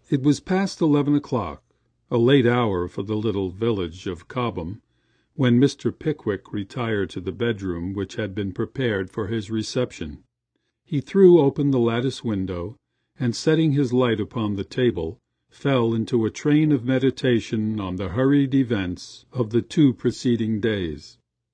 It was past 11 o'clock, a late hour for the little village of Cobham, when Mr. Pickwick retired to the bedroom which had been prepared for his reception. He threw open the lattice window, and setting his light upon the table, fell into a train of meditation on the hurried events of the 2 preceding days.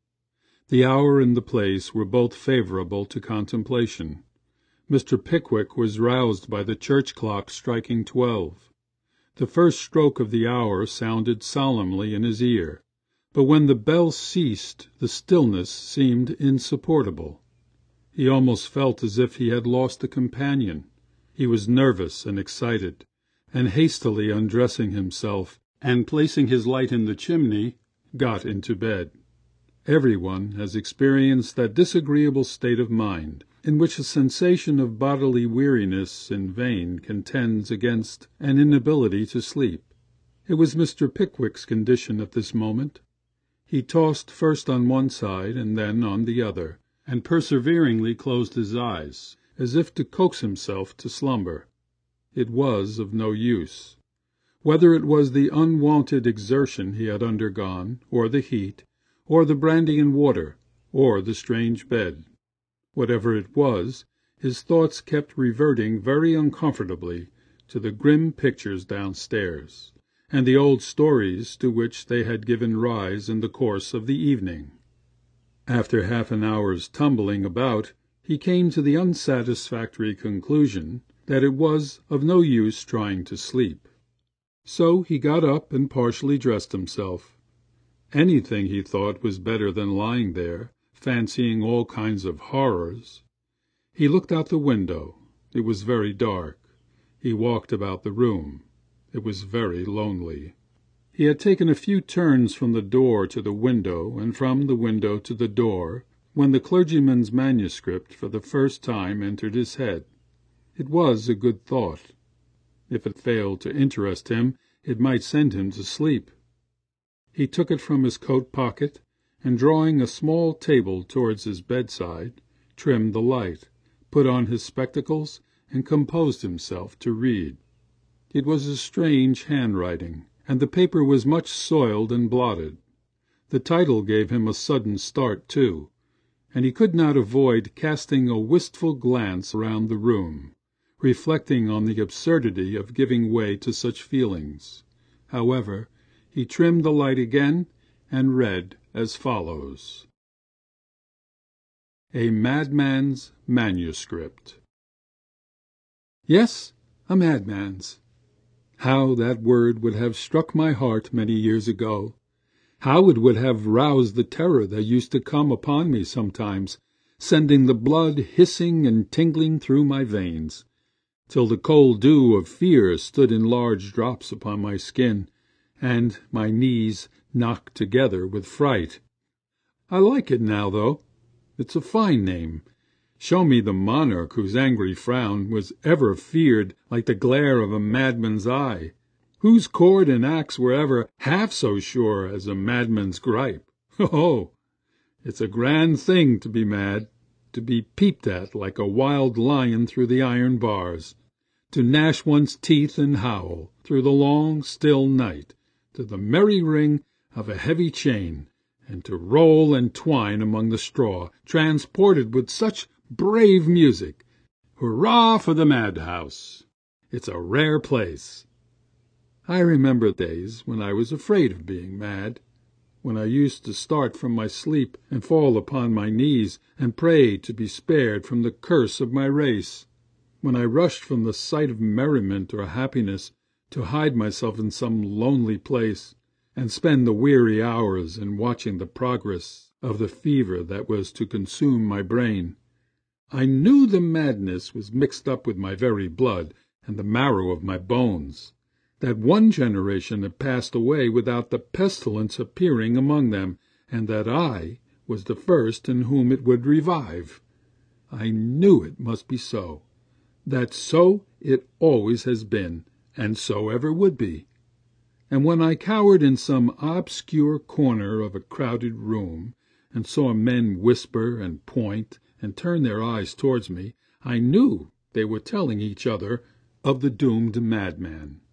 The hour and the place were both favourable to contemplation. Mr. Pickwick was roused by the church clock striking 12. The first stroke of the hour sounded solemnly in his ear, but when the bell ceased the stillness seemed insupportable. He almost felt as if he had lost a companion. He was nervous and excited, and hastily undressing himself and placing his light in the chimney, got into bed. Everyone has experienced that disagreeable state of mind in which a sensation of bodily weariness in vain contends against an inability to sleep. It was Mr. Pickwick's condition at this moment. He tossed first on one side and then on the other, and perseveringly closed his eyes, as if to coax himself to slumber. It was of no use. Whether it was the unwonted exertion he had undergone, or the heat, or the brandy and water, or the strange bed, whatever it was, his thoughts kept reverting very uncomfortably to the grim pictures downstairs, and the old stories to which they had given rise in the course of the evening. After half an hour's tumbling about, he came to the unsatisfactory conclusion that it was of no use trying to sleep. So he got up and partially dressed himself. Anything, he thought, was better than lying there, fancying all kinds of horrors. He looked out the window. It was very dark. He walked about the room. It was very lonely. He had taken a few turns from the door to the window and from the window to the door when the clergyman's manuscript for the first time entered his head. It was a good thought. If it failed to interest him, it might send him to sleep. He took it from his coat pocket, and drawing a small table towards his bedside, trimmed the light, put on his spectacles, and composed himself to read. It was a strange handwriting, and the paper was much soiled and blotted. The title gave him a sudden start, too, and he could not avoid casting a wistful glance round the room, reflecting on the absurdity of giving way to such feelings. However, he trimmed the light again and read as follows: A Madman's Manuscript. Yes, a madman's. How that word would have struck my heart many years ago! How it would have roused the terror that used to come upon me sometimes, sending the blood hissing and tingling through my veins, till the cold dew of fear stood in large drops upon my skin, and my knees knocked together with fright. I like it now, though. It's a fine name. Show me the monarch whose angry frown was ever feared like the glare of a madman's eye, whose cord and axe were ever half so sure as a madman's gripe. Oh, it's a grand thing to be mad, to be peeped at like a wild lion through the iron bars, to gnash one's teeth and howl through the long, still night to the merry ring of a heavy chain, and to roll and twine among the straw, transported with such brave music. Hurrah for the madhouse! It's a rare place. I remember days when I was afraid of being mad, when I used to start from my sleep and fall upon my knees and pray to be spared from the curse of my race, when I rushed from the sight of merriment or happiness to hide myself in some lonely place, and spend the weary hours in watching the progress of the fever that was to consume my brain. I knew the madness was mixed up with my very blood and the marrow of my bones, that one generation had passed away without the pestilence appearing among them, and that I was the first in whom it would revive. I knew it must be so, that so it always has been, and so ever would be. And when I cowered in some obscure corner of a crowded room, and saw men whisper and point and turn their eyes towards me, I knew they were telling each other of the doomed madman.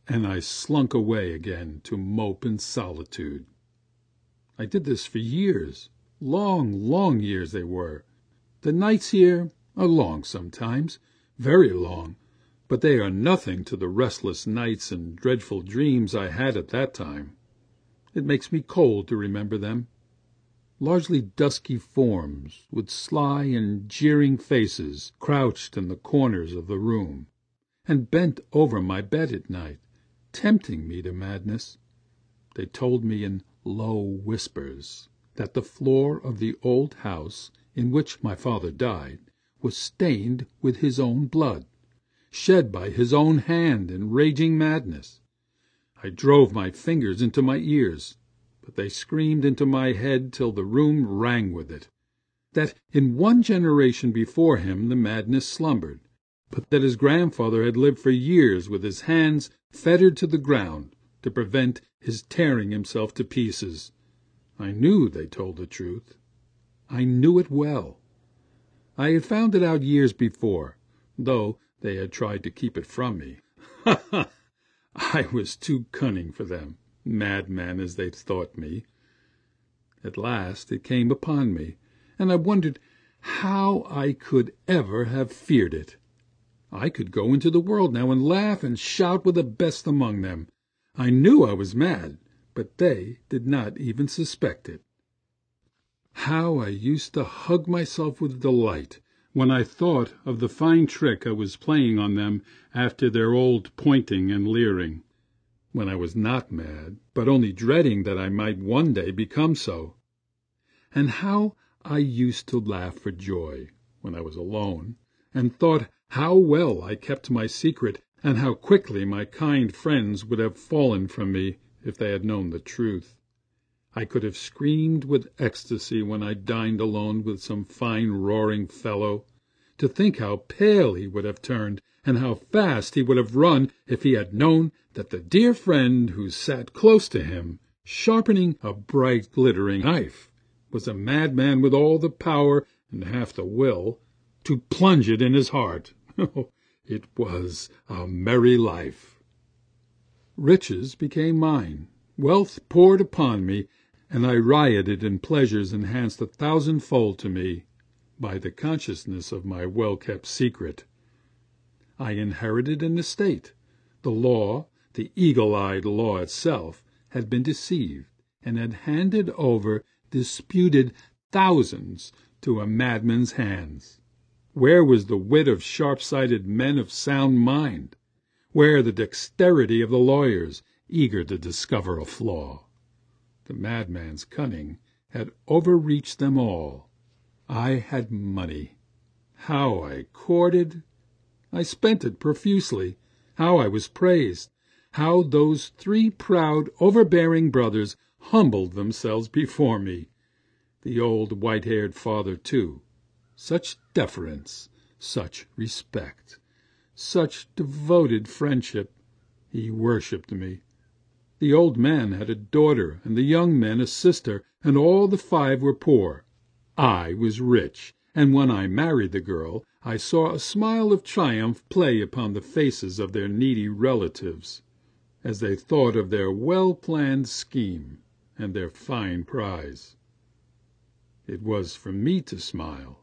and I slunk away again to mope in solitude. I did this for years. Long, long years they were. The nights here are long sometimes, very long, but they are nothing to the restless nights and dreadful dreams I had at that time. It makes me cold to remember them. Largely dusky forms, with sly and jeering faces, crouched in the corners of the room, and bent over my bed at night, tempting me to madness. They told me in low whispers that the floor of the old house in which my father died was stained with his own blood, shed by his own hand in raging madness. I drove my fingers into my ears, but they screamed into my head till the room rang with it, that in one generation before him the madness slumbered, but that his grandfather had lived for years with his hands fettered to the ground to prevent his tearing himself to pieces. I knew they told the truth. I knew it well. I had found it out years before, though they had tried to keep it from me. Ha ha! I was too cunning for them, madman as they thought me. At last it came upon me, and I wondered how I could ever have feared it. I could go into the world now and laugh and shout with the best among them. I knew I was mad, but they did not even suspect it. How I used to hug myself with delight when I thought of the fine trick I was playing on them after their old pointing and leering, when I was not mad, but only dreading that I might one day become so. And how I used to laugh for joy when I was alone, and thought how well I kept my secret, and how quickly my kind friends would have fallen from me if they had known the truth. I could have screamed with ecstasy when I dined alone with some fine roaring fellow. To think how pale he would have turned, and how fast he would have run if he had known that the dear friend who sat close to him, sharpening a bright glittering knife, was a madman with all the power and half the will to plunge it in his heart. It was a merry life. Riches became mine, wealth poured upon me, and I rioted in pleasures enhanced 1,000-fold to me by the consciousness of my well-kept secret. I inherited an estate. The law, the eagle-eyed law itself, had been deceived, and had handed over disputed thousands to a madman's hands. Where was the wit of sharp-sighted men of sound mind? Where the dexterity of the lawyers, eager to discover a flaw? The madman's cunning had overreached them all. I had money. How I courted! I spent it profusely. How I was praised! How those 3 proud, overbearing brothers humbled themselves before me! The old white-haired father, too. Such deference, such respect, such devoted friendship. He worshipped me. The old man had a daughter, and the young men a sister, and all the 5 were poor. I was rich, and when I married the girl, I saw a smile of triumph play upon the faces of their needy relatives, as they thought of their well-planned scheme and their fine prize. It was for me to smile,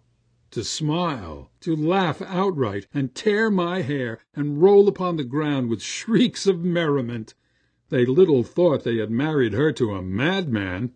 to laugh outright, and tear my hair, and roll upon the ground with shrieks of merriment. They little thought they had married her to a madman.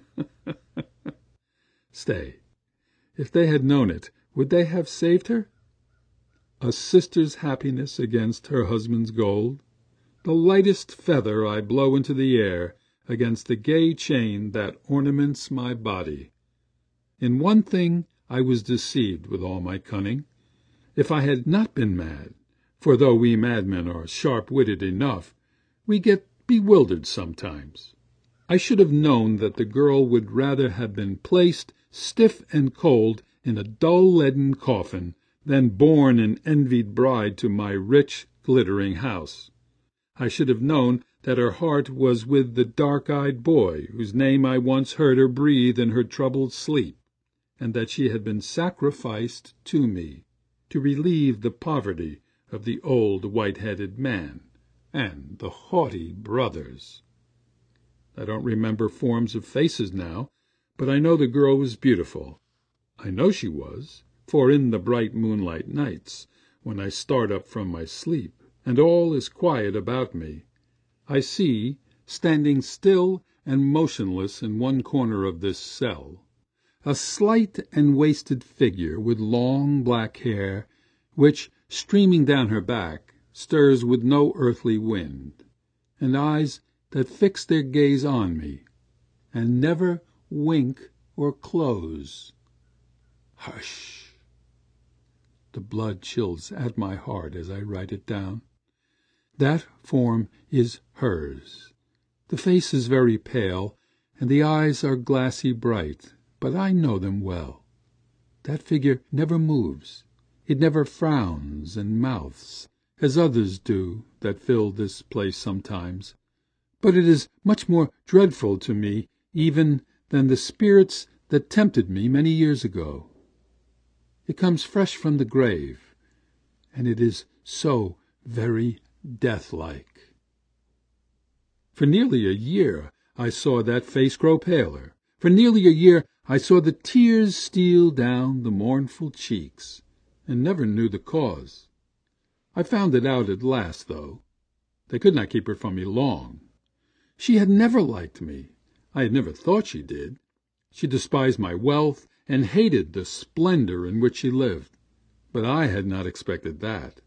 Stay, if they had known it, would they have saved her? A sister's happiness against her husband's gold, the lightest feather I blow into the air against the gay chain that ornaments my body. In one thing I was deceived with all my cunning. If I had not been mad, for though we madmen are sharp-witted enough, we get bewildered sometimes, I should have known that the girl would rather have been placed stiff and cold in a dull leaden coffin than borne an envied bride to my rich, glittering house. I should have known that her heart was with the dark-eyed boy whose name I once heard her breathe in her troubled sleep, and that she had been sacrificed to me to relieve the poverty of the old white-headed man, And the haughty brothers! I don't remember forms of faces now, but I know the girl was beautiful. I know she was, for in the bright moonlight nights, when I start up from my sleep, and all is quiet about me, I see, standing still and motionless in one corner of this cell, a slight and wasted figure with long black hair, which, streaming down her back, stirs with no earthly wind, and eyes that fix their gaze on me, and never wink or close. Hush! The blood chills at my heart as I write it down. That form is hers. The face is very pale, and the eyes are glassy bright, but I know them well. That figure never moves. It never frowns and mouths, as others do that fill this place sometimes. But it is much more dreadful to me even than the spirits that tempted me many years ago. It comes fresh from the grave, and it is so very death-like. For nearly a year I saw that face grow paler. For nearly a year I saw the tears steal down the mournful cheeks, and never knew the cause. I found it out at last, though. They could not keep her from me long. She had never liked me. I had never thought she did. She despised my wealth and hated the splendor in which she lived. But I had not expected that.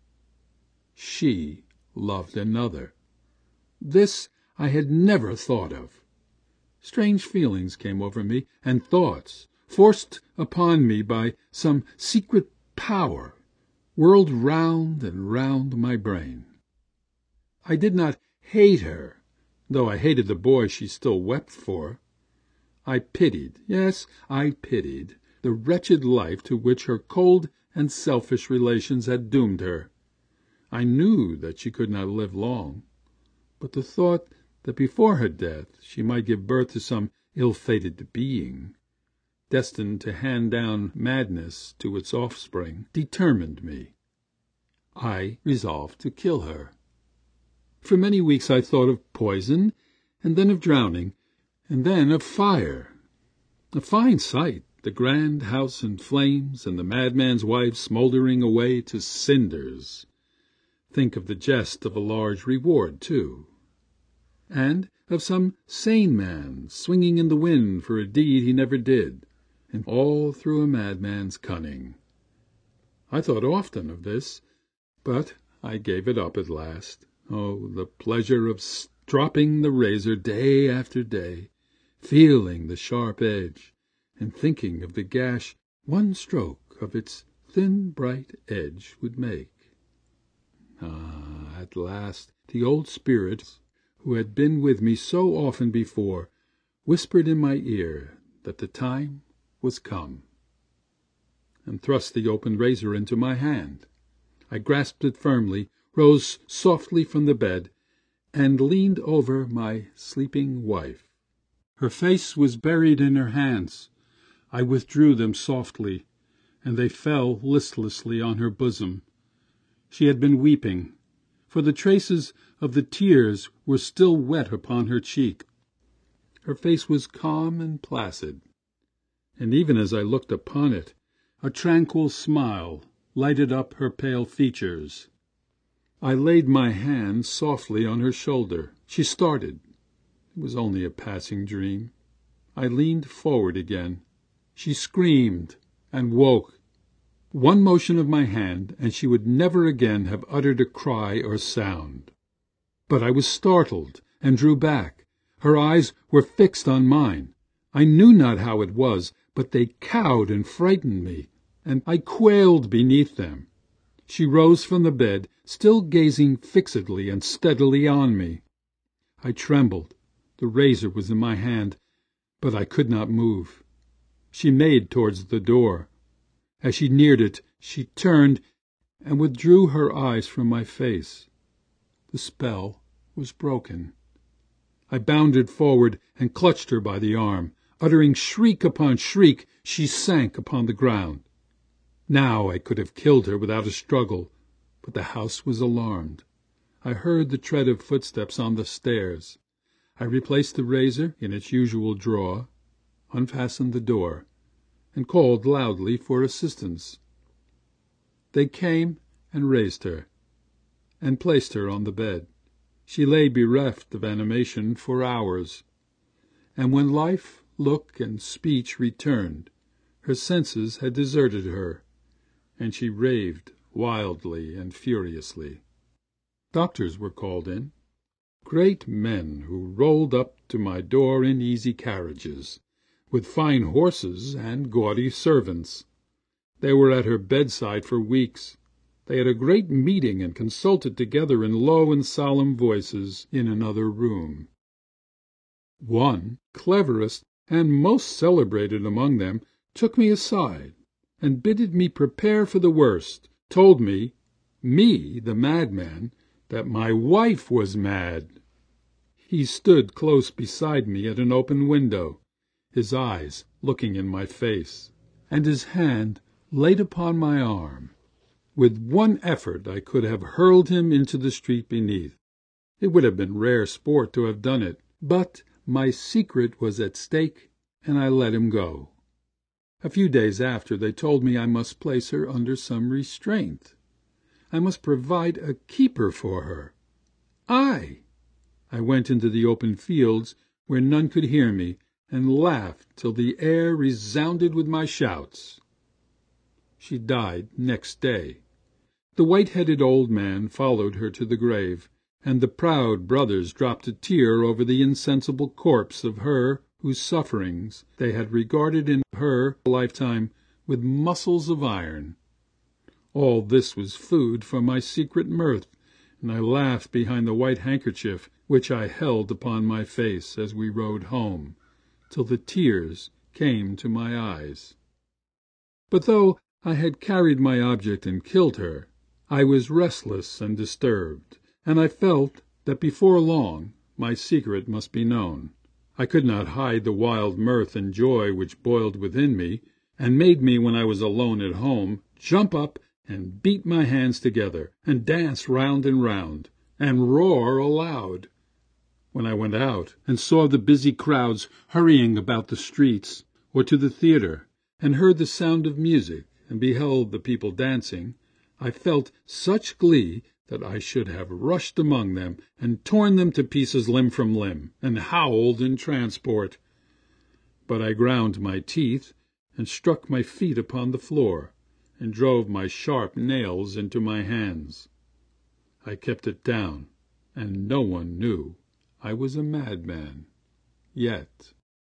She loved another. This I had never thought of. Strange feelings came over me, and thoughts, forced upon me by some secret power, whirled round and round my brain. I did not hate her, though I hated the boy she still wept for. I pitied, yes, I pitied, the wretched life to which her cold and selfish relations had doomed her. I knew that she could not live long, but the thought that before her death she might give birth to some ill-fated being, destined to hand down madness to its offspring, determined me. I resolved to kill her. For many weeks I thought of poison, and then of drowning, and then of fire. A fine sight, the grand house in flames, and the madman's wife smouldering away to cinders. Think of the jest of a large reward, too, and of some sane man swinging in the wind for a deed he never did, and all through a madman's cunning. I thought often of this, but I gave it up at last. Oh, the pleasure of stropping the razor day after day, feeling the sharp edge, and thinking of the gash one stroke of its thin bright edge would make. At last the old spirit, who had been with me so often before, whispered in my ear that the time was come, and thrust the open razor into my hand. I grasped it firmly, rose softly from the bed, and leaned over my sleeping wife. Her face was buried in her hands. I withdrew them softly, and they fell listlessly on her bosom. She had been weeping, for the traces of the tears were still wet upon her cheek. Her face was calm and placid, and even as I looked upon it, a tranquil smile lighted up her pale features. I laid my hand softly on her shoulder. She started. It was only a passing dream. I leaned forward again. She screamed and woke. One motion of my hand, and she would never again have uttered a cry or sound. But I was startled and drew back. Her eyes were fixed on mine. I knew not how it was, but they cowed and frightened me, and I quailed beneath them. She rose from the bed, still gazing fixedly and steadily on me. I trembled. The razor was in my hand, but I could not move. She made towards the door. As she neared it, she turned and withdrew her eyes from my face. The spell was broken. I bounded forward and clutched her by the arm. Uttering shriek upon shriek, she sank upon the ground. Now I could have killed her without a struggle, but the house was alarmed. I heard the tread of footsteps on the stairs. I replaced the razor in its usual drawer, unfastened the door, and called loudly for assistance. They came and raised her, and placed her on the bed. She lay bereft of animation for hours, and when life, look, and speech returned, her senses had deserted her, and she raved wildly and furiously. Doctors were called in, great men who rolled up to my door in easy carriages, with fine horses and gaudy servants. They were at her bedside for weeks. They had a great meeting and consulted together in low and solemn voices in another room. One, cleverest and most celebrated among them, took me aside, and bidding me prepare for the worst, told me, the madman, that my wife was mad. He stood close beside me at an open window, his eyes looking in my face, and his hand laid upon my arm. With one effort I could have hurled him into the street beneath. It would have been rare sport to have done it, but my secret was at stake, and I let him go. A few days after they told me I must place her under some restraint. I must provide a keeper for her. I went into the open fields where none could hear me, and laughed till the air resounded with my shouts. She died next day. The white-headed old man followed her to the grave, and the proud brothers dropped a tear over the insensible corpse of her whose sufferings they had regarded in her lifetime with muscles of iron. All this was food for my secret mirth, and I laughed behind the white handkerchief which I held upon my face as we rode home, till the tears came to my eyes. But though I had carried my object and killed her, I was restless and disturbed, and I felt that before long my secret must be known. I could not hide the wild mirth and joy which boiled within me, and made me, when I was alone at home, jump up and beat my hands together, and dance round and round, and roar aloud. When I went out and saw the busy crowds hurrying about the streets or to the theatre, and heard the sound of music, and beheld the people dancing, I felt such glee that I should have rushed among them, and torn them to pieces limb from limb, and howled in transport. But I ground my teeth, and struck my feet upon the floor, and drove my sharp nails into my hands. I kept it down, and no one knew I was a madman. Yet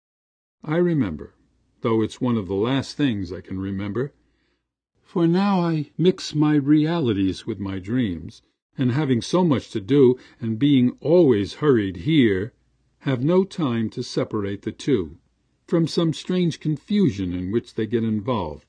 I remember, though it's one of the last things I can remember, for now I mix my realities with my dreams, and having so much to do, and being always hurried here, have no time to separate the two, from some strange confusion in which they get involved.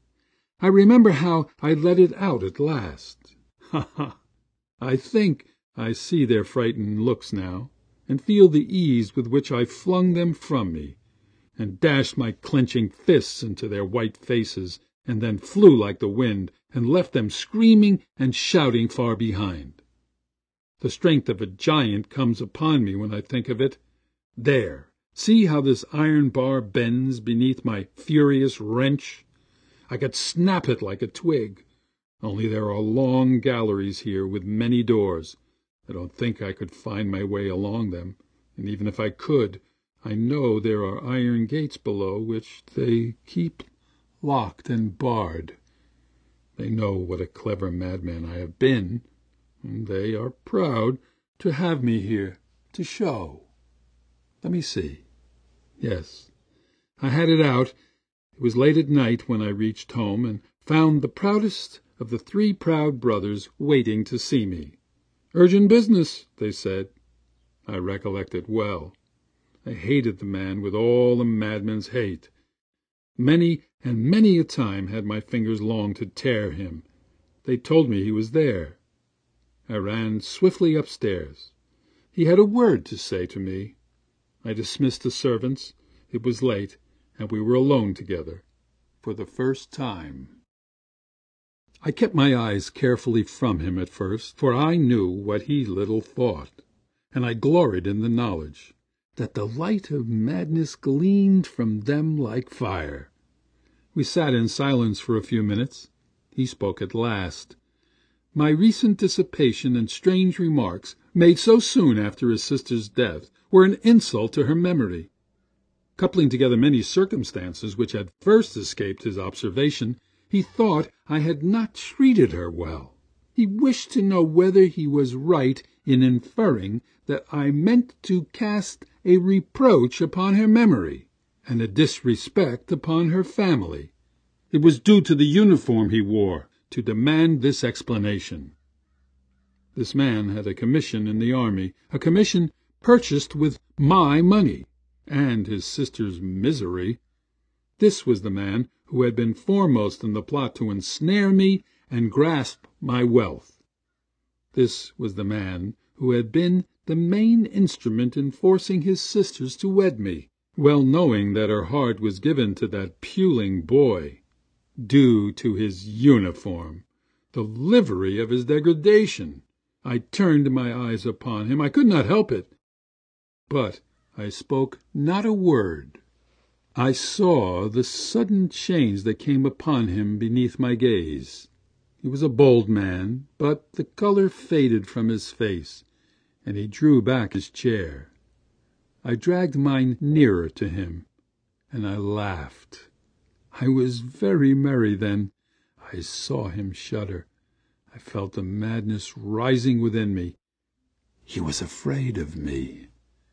I remember how I let it out at last. Ha, ha! I think I see their frightened looks now, and feel the ease with which I flung them from me, and dashed my clenching fists into their white faces, and then flew like the wind, and left them screaming and shouting far behind. The strength of a giant comes upon me when I think of it. There, see how this iron bar bends beneath my furious wrench. I could snap it like a twig, only there are long galleries here with many doors. I don't think I could find my way along them, and even if I could, I know there are iron gates below which they keep locked and barred. They know what a clever madman I have been, and they are proud to have me here to show. Let me see. Yes, I had it out. It was late at night when I reached home, and found the proudest of the 3 proud brothers waiting to see me. Urgent business, they said. I recollect it well. I hated the man with all a madman's hate. Many and many a time had my fingers longed to tear him. They told me he was there. I ran swiftly upstairs. He had a word to say to me. I dismissed the servants. It was late, and we were alone together for the first time. I kept my eyes carefully from him at first, for I knew what he little thought, and I gloried in the knowledge, that the light of madness gleamed from them like fire. We sat in silence for a few minutes. He spoke at last. My recent dissipation and strange remarks, made so soon after his sister's death, were an insult to her memory. Coupling together many circumstances which had first escaped his observation, he thought I had not treated her well. He wished to know whether he was right in inferring that I meant to cast a reproach upon her memory, and a disrespect upon her family. It was due to the uniform he wore to demand this explanation. This man had a commission in the army, a commission purchased with my money and his sister's misery. This was the man who had been foremost in the plot to ensnare me and grasp my wealth. This was the man who had been the main instrument in forcing his sisters to wed me, well knowing that her heart was given to that puling boy. Due to his uniform, the livery of his degradation. I turned my eyes upon him. I could not help it. But I spoke not a word. I saw the sudden change that came upon him beneath my gaze. He was a bold man, but the color faded from his face, and he drew back his chair. I dragged mine nearer to him, and I laughed. I was very merry then. I saw him shudder. I felt the madness rising within me. He was afraid of me.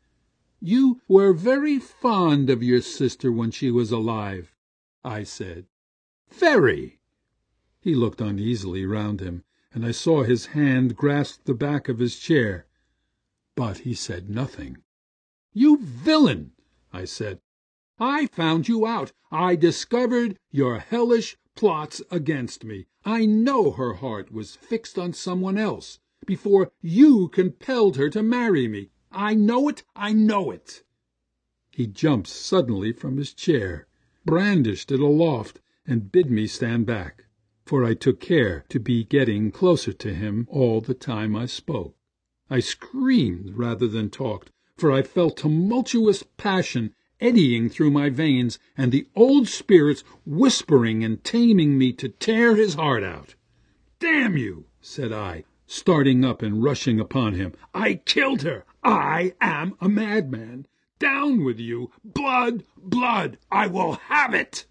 "You were very fond of your sister when she was alive," I said. "Very." He looked uneasily round him, and I saw his hand grasp the back of his chair. But he said nothing. "You villain!" I said. "I found you out. I discovered your hellish plots against me. I know her heart was fixed on someone else before you compelled her to marry me. I know it, I know it." He jumped suddenly from his chair, brandished it aloft, and bid me stand back, for I took care to be getting closer to him all the time I spoke. I screamed rather than talked, for I felt tumultuous passion eddying through my veins, and the old spirits whispering and taming me to tear his heart out. "Damn you!" said I, starting up and rushing upon him. "I killed her! I am a madman! Down with you! Blood! Blood! I will have it!"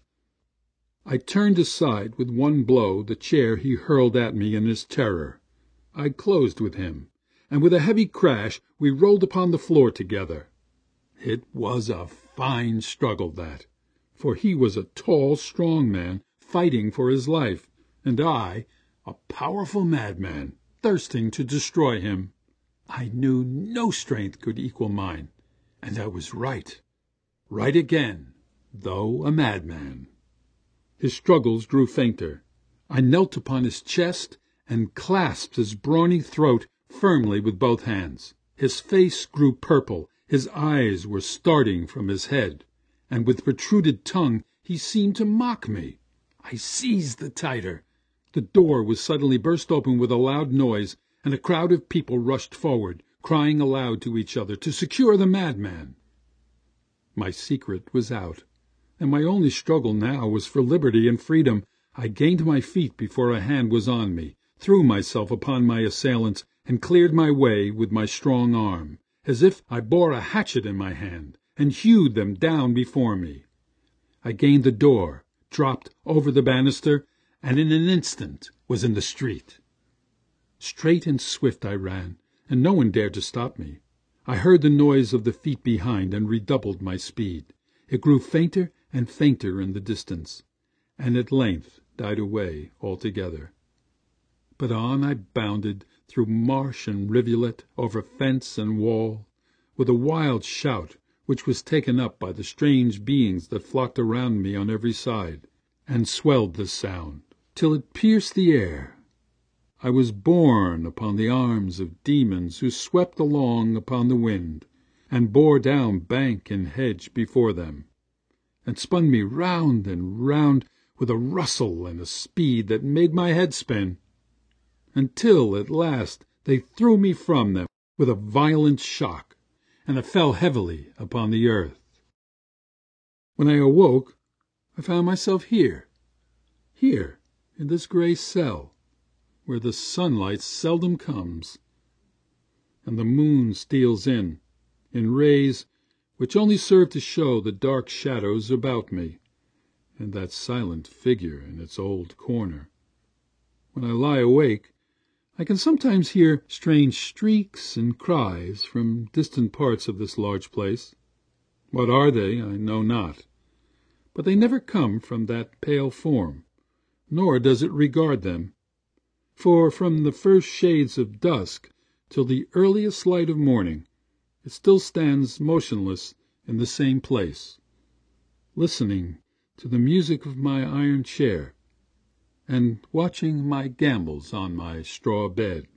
I turned aside with one blow the chair he hurled at me in his terror. I closed with him, and with a heavy crash we rolled upon the floor together. It was a fine struggle, that, for he was a tall, strong man fighting for his life, and I, a powerful madman, thirsting to destroy him. I knew no strength could equal mine, and I was right again, though a madman. His struggles grew fainter. I knelt upon his chest and clasped his brawny throat firmly with both hands. His face grew purple. His eyes were starting from his head, and with protruded tongue he seemed to mock me. I seized the tighter. The door was suddenly burst open with a loud noise, and a crowd of people rushed forward, crying aloud to each other to secure the madman. My secret was out, and my only struggle now was for liberty and freedom. I gained my feet before a hand was on me, threw myself upon my assailants, and cleared my way with my strong arm, as if I bore a hatchet in my hand, and hewed them down before me. I gained the door, dropped over the banister, and in an instant was in the street. Straight and swift I ran, and no one dared to stop me. I heard the noise of the feet behind and redoubled my speed. It grew fainter and fainter in the distance, and at length died away altogether. But on I bounded, through marsh and rivulet, over fence and wall, with a wild shout which was taken up by the strange beings that flocked around me on every side, and swelled the sound till it pierced the air. I was borne upon the arms of demons who swept along upon the wind, and bore down bank and hedge before them, and spun me round and round with a rustle and a speed that made my head spin, until at last they threw me from them with a violent shock, and I fell heavily upon the earth. When I awoke, I found myself here in this grey cell, where the sunlight seldom comes, and the moon steals in rays which only serve to show the dark shadows about me, and that silent figure in its old corner. When I lie awake, I can sometimes hear strange shrieks and cries from distant parts of this large place. What are they, I know not, but they never come from that pale form, nor does it regard them, for from the first shades of dusk till the earliest light of morning it still stands motionless in the same place, listening to the music of my iron chair, and watching my gambols on my straw bed.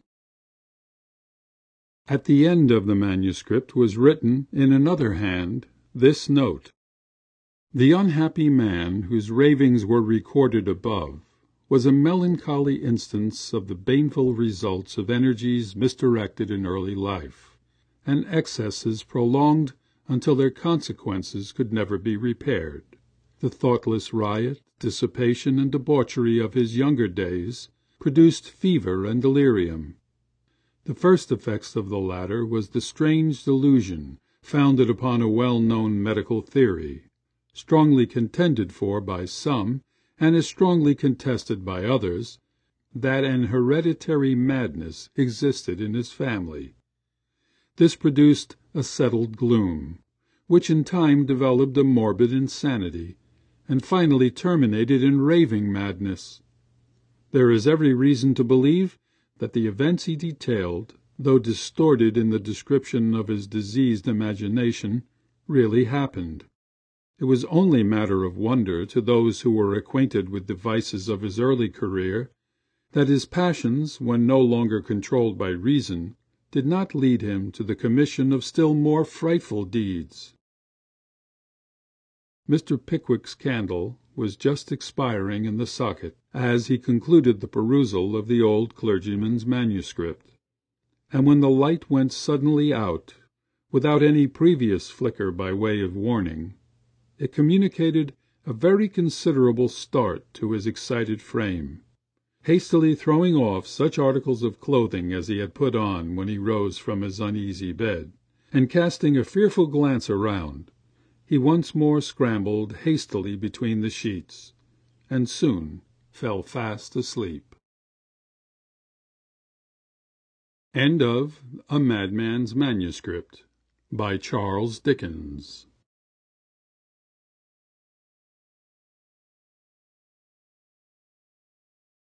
At the end of the manuscript was written in another hand this note: "The unhappy man whose ravings were recorded above was a melancholy instance of the baneful results of energies misdirected in early life, and excesses prolonged until their consequences could never be repaired. The thoughtless riot, dissipation, and debauchery of his younger days produced fever and delirium. The first effects of the latter was the strange delusion, founded upon a well-known medical theory, strongly contended for by some, and as strongly contested by others, that an hereditary madness existed in his family. This produced a settled gloom, which in time developed a morbid insanity, and finally terminated in raving madness. There is every reason to believe that the events he detailed, though distorted in the description of his diseased imagination, really happened. It was only matter of wonder to those who were acquainted with the vices of his early career, that his passions, when no longer controlled by reason, did not lead him to the commission of still more frightful deeds." Mr. Pickwick's candle was just expiring in the socket as he concluded the perusal of the old clergyman's manuscript, and when the light went suddenly out, without any previous flicker by way of warning, it communicated a very considerable start to his excited frame. Hastily throwing off such articles of clothing as he had put on when he rose from his uneasy bed, and casting a fearful glance around, he once more scrambled hastily between the sheets, and soon fell fast asleep. End of A Madman's Manuscript by Charles Dickens.